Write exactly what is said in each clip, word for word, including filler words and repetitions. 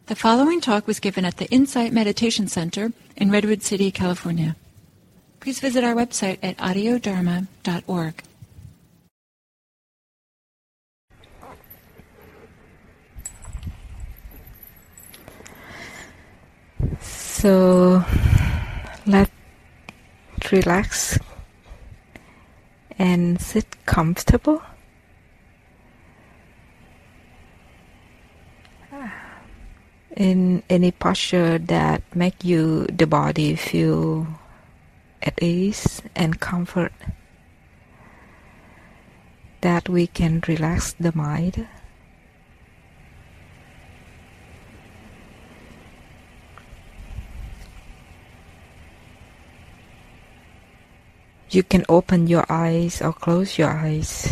The following talk was given at the Insight Meditation Center in Redwood City, California. Please visit our website at audio dharma dot org. So, let's relax and sit comfortable. In any posture that make you the body feel at ease and comfort, that we can relax the mind. You can open your eyes or close your eyes.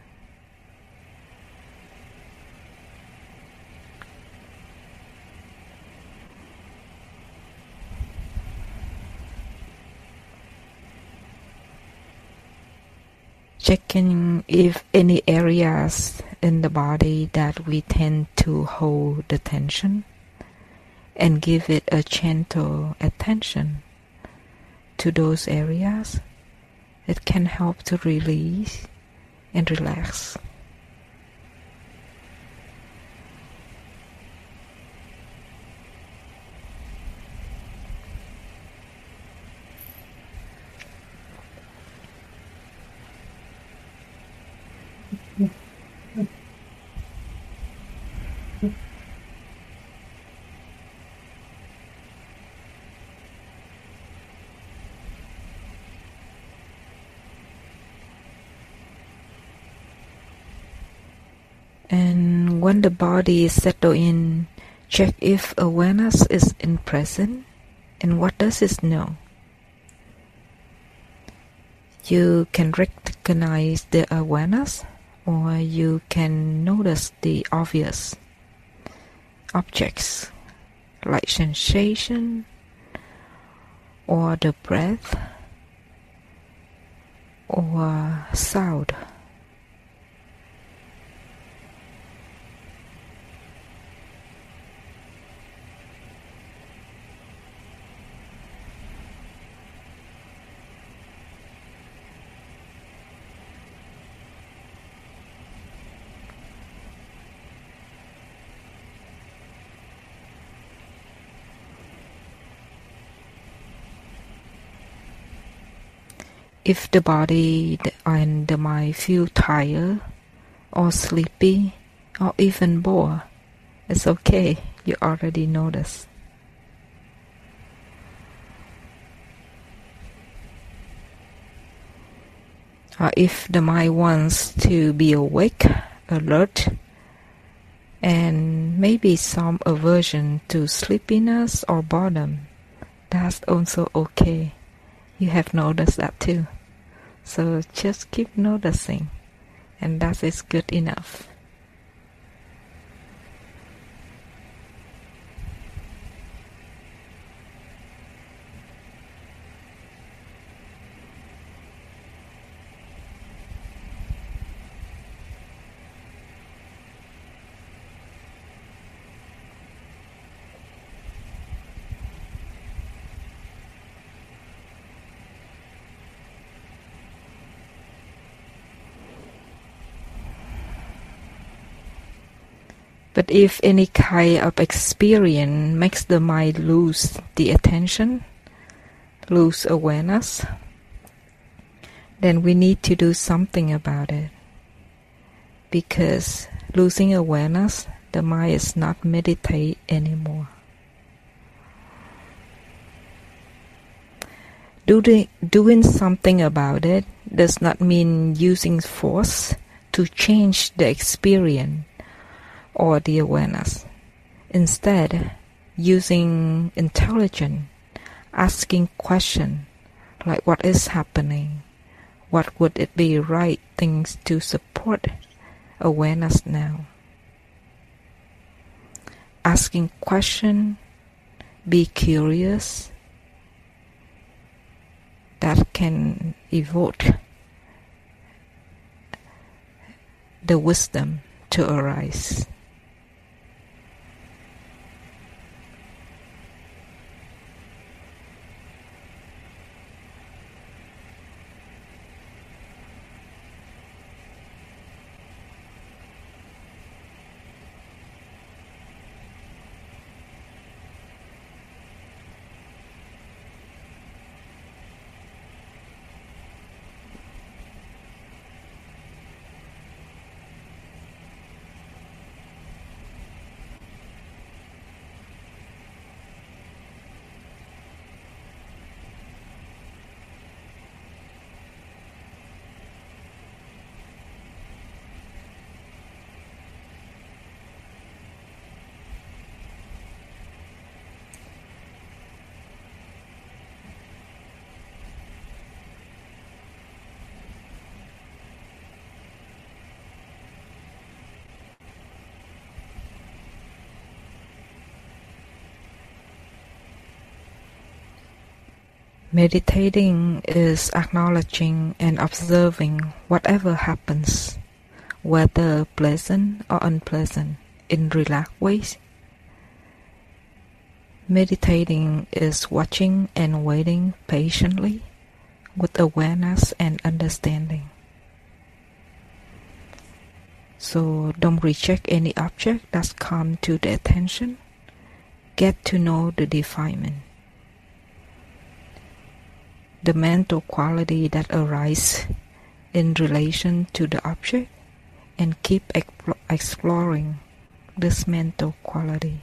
Checking if any areas in the body that we tend to hold the tension and give it a gentle attention to those areas. It can help to release and relax. And when the body is settled in, check if awareness is in present and what does it know. You can recognize the awareness, or you can notice the obvious objects like sensation or the breath or sound. If the body and the mind feel tired or sleepy or even bored, it's okay, you already notice. Or if the mind wants to be awake, alert, and maybe some aversion to sleepiness or boredom, that's also okay. You have noticed that too. So just keep noticing, and that is good enough. But if any kind of experience makes the mind lose the attention, lose awareness, then we need to do something about it. Because losing awareness, the mind is not meditate anymore. Doing, doing something about it does not mean using force to change the experience or the awareness. Instead, using intelligence, asking questions like what is happening, what would it be right things to support awareness now. Asking questions, be curious, that can evoke the wisdom to arise. Meditating is acknowledging and observing whatever happens, whether pleasant or unpleasant, in relaxed ways. Meditating is watching and waiting patiently with awareness and understanding. So don't reject any object that's come to the attention. Get to know the defilement. The mental quality that arises in relation to the object, and keep expl- exploring this mental quality.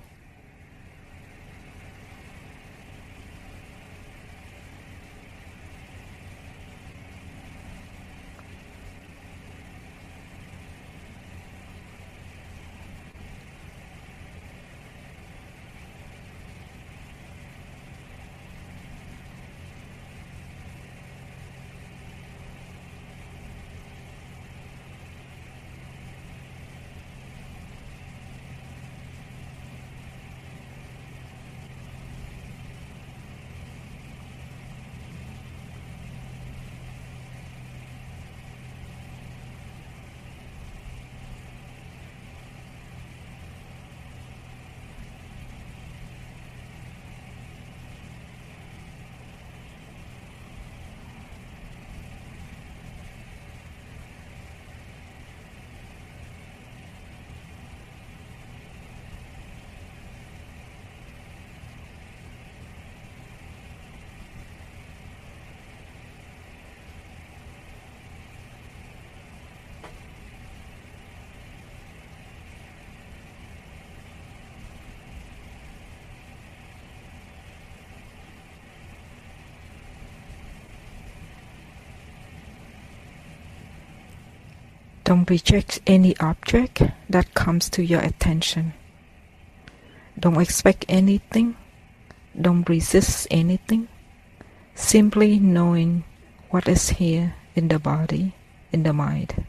Don't reject any object that comes to your attention. Don't expect anything. Don't resist anything. Simply knowing what is here in the body, in the mind.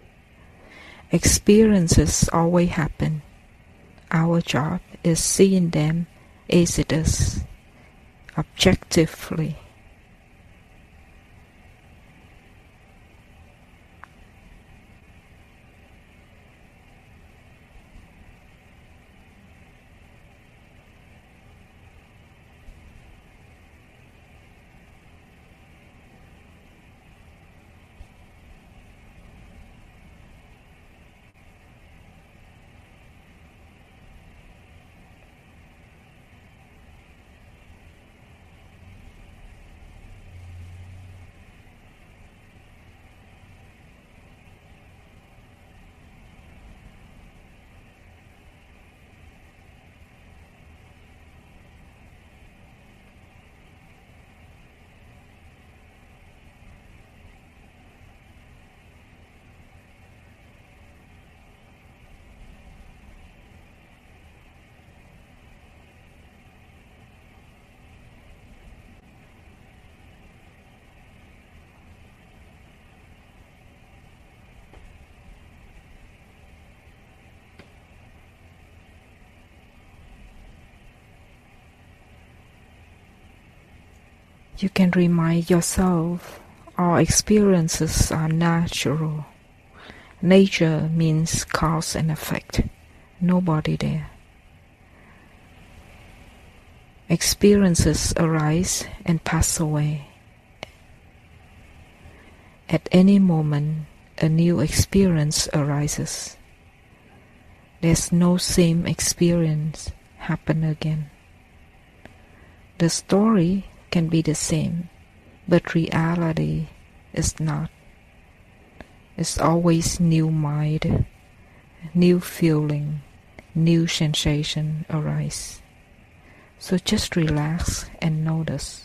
Experiences always happen. Our job is seeing them as it is, objectively. You can remind yourself all experiences are natural. Nature means cause and effect. Nobody there. Experiences arise and pass away. At any moment, a new experience arises. There's no same experience happen again. The story can be the same, but reality is not. It's always new mind, new feeling, new sensation arise. So just relax and notice.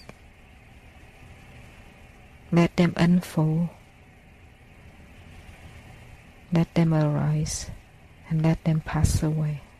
Let them unfold. Let them arise and let them pass away.